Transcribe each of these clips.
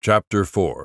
Chapter 4.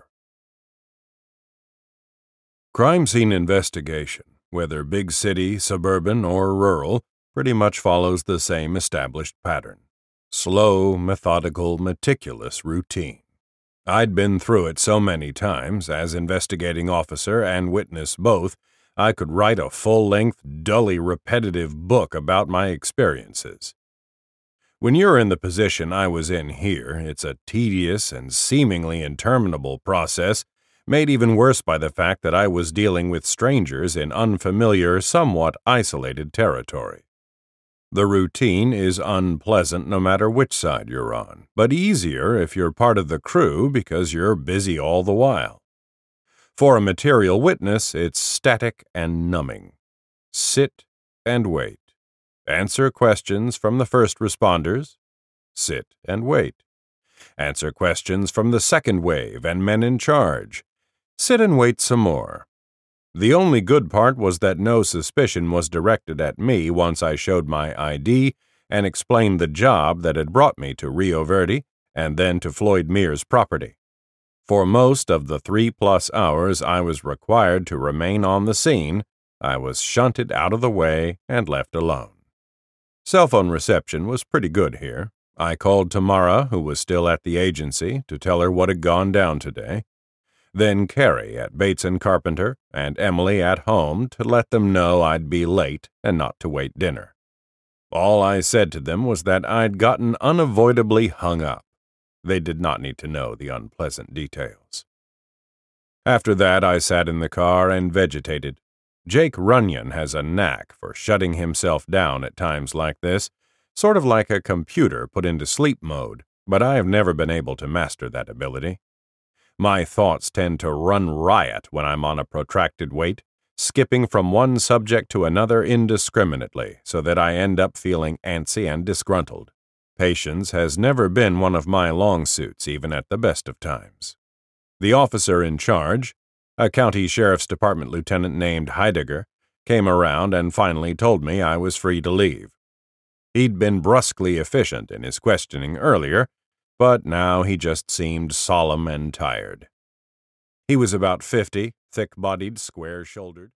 Crime scene investigation, whether big city, suburban, or rural, pretty much follows the same established pattern. Slow, methodical, meticulous routine. I'd been through it so many times, as investigating officer and witness both, I could write a full-length, dully repetitive book about my experiences. When you're in the position I was in here, it's a tedious and seemingly interminable process, made even worse by the fact that I was dealing with strangers in unfamiliar, somewhat isolated territory. The routine is unpleasant no matter which side you're on, but easier if you're part of the crew because you're busy all the while. For a material witness, it's static and numbing. Sit and wait. Answer questions from the first responders. Sit and wait. Answer questions from the second wave and men in charge. Sit and wait some more. The only good part was that no suspicion was directed at me once I showed my ID and explained the job that had brought me to Rio Verde and then to Floyd Mears' property. For most of the 3+ hours I was required to remain on the scene, I was shunted out of the way and left alone. Cell phone reception was pretty good here. I called Tamara, who was still at the agency, to tell her what had gone down today. Then Carrie at Bates & Carpenter and Emily at home to let them know I'd be late and not to wait dinner. All I said to them was that I'd gotten unavoidably hung up. They did not need to know the unpleasant details. After that, I sat in the car and vegetated. Jake Runyon has a knack for shutting himself down at times like this, sort of like a computer put into sleep mode, but I have never been able to master that ability. My thoughts tend to run riot when I'm on a protracted wait, skipping from one subject to another indiscriminately so that I end up feeling antsy and disgruntled. Patience has never been one of my long suits, even at the best of times. The officer in charge, a county sheriff's department lieutenant named Heidegger, came around and finally told me I was free to leave. He'd been brusquely efficient in his questioning earlier, but now he just seemed solemn and tired. He was about 50, thick-bodied, square-shouldered.